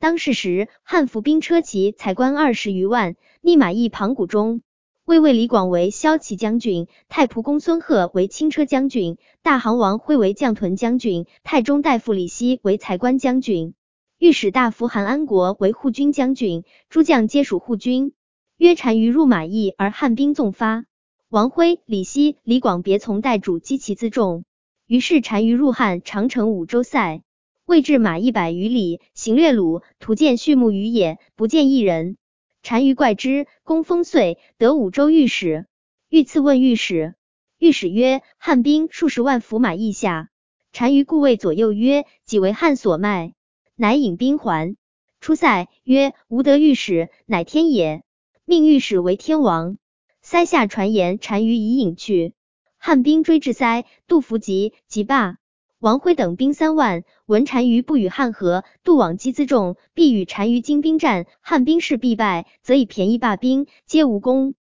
当世时，汉服兵车骑才官20余万，逆马邑庞谷中。魏魏李广为骁骑将军，太仆公孙贺为轻车将军，大行王辉为将屯将军，太中大夫李希为才官将军，御史大夫韩安国为护军将军，诸将皆属护军。约单于入马邑，而汉兵纵发。王辉、李希、李广别从代主击其辎重。于是单于入汉，长城5州塞，未至马100余里，行略虏，途见畜牧于野，不见一人。单于怪之，攻封遂，得5州御史。欲赐问御史，御史曰：汉兵数十万伏马邑下。单于故谓左右曰：己为汉所卖，乃引兵还。出塞曰：吾得御史，乃天也。命御史为天王。塞下传言单于已隐去。汉兵追至塞，杜伏击罢。王辉等兵3万，闻单于不与汉和，渡往击辎重，必与单于精兵战，汉兵势必败，则以便宜罢兵，皆无功。